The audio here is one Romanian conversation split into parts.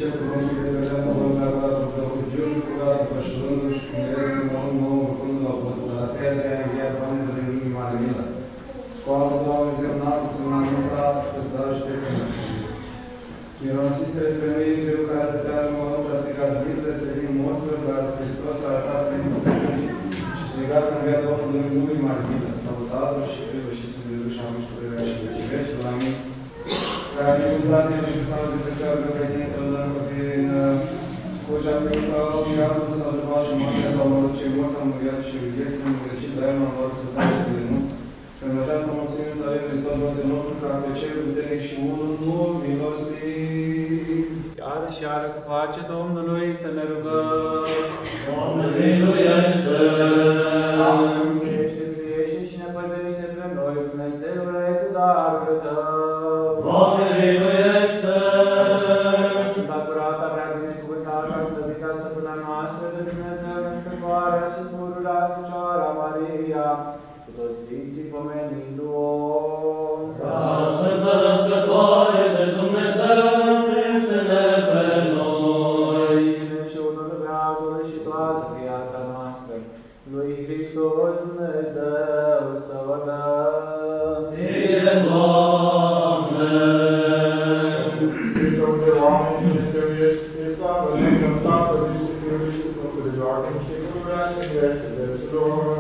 ce cuvântul de vedem cu lumea cu jur, cu gata pășurându-și, cu mireză de mărunt nou, rupându-l la postă. La treia zi a înviat Doamne de lumii mare milă. Scoală, Doamne, zemnat, semnanuntat, păsări și tecănăși. Mironosițele femeii, greu care se dea în mărunt, a strigat vitele, să vin morților, dar Hristos a arătat prin Dumnezeu și strigat în via Domnului de lumii mare milă. Slavă Tatăl și Fiul și Sfântul Duh și acum și puterea și vecii veci. Amin. Care binecuvântate și Hristos de pe ceară pe tine, tălădăm prin Crucea Părintă, Iadul s-a zăvat și moartea s-a omorât, cei morți au murit și vieții nemurăcit, dar el m-a luat să dau de nu. Pentru această mulțime să avem Hristos Dumnezeu nostru, ca pe cel puternic și unul milostiv. Iară și iară cu pace Domnului să ne rugăm. Doamne, miluiește! Doamne, miluiește și ne păzește pe noi, Dumnezeule, cu darul Tău. Doamne, miluiește! Sfânta curată, prea binecuvântată, slăvită stăpâna noastră de Dumnezeu, născătoarea și pururea Fecioara Maria, cu toți Sfinții pomenindu-o. Prea Sfântă Născătoare de Dumnezeu, miluiește-ne pe noi! Cine și unul Dumnezeului și toată viața noastră, lui Hristos Dumnezeu să o dăm. Ție, Doamne! Dumnezeu de oameni și Dumnezeu este slavă, Dumnezeu Tatălui și Fiului și Sfântului Doamne și pururea și vieții vecilor.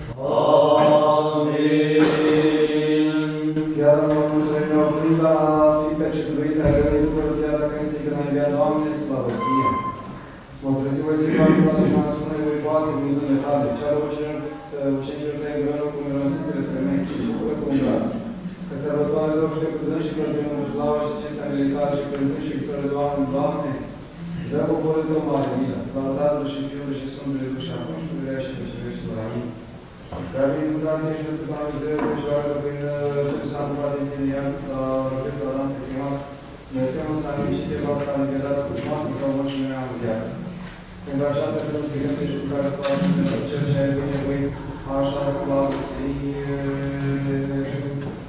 Amin. Iar în mormântul meu plin la fi pecetuit, a găsit după chiar când se că mai avea Doamne, slavă ție. Mă trezi voi zi toată toată și mă spune voi poate cuvintele tale. Ceară ucenicilor tăi împreună cu mironosițele femei, să bucură cu un glas. Că sărbătoare lor și cu dâns și călduim în slavă și cinstea militare și călduim și victorie Doamne, Doamne, dă poporul Tău mare milă. Slavă Tatălui și Fiului și Sfântului Duh și acum și puterea și vecii vecilor. Amin. Prea binecuvântat ești Născătoare Dumnezeu, Fecioară, prin ce s-a întâmplat din tine, iar s-a rugit la Dan să chemat, Dumnezeu s-a amintit de v-a s-a liberat cu moarte sau mă și noi am înviat. Pentru această călătigătă și cu care faci Dumnezeu cel ce ai binevoit, așa slavă ție.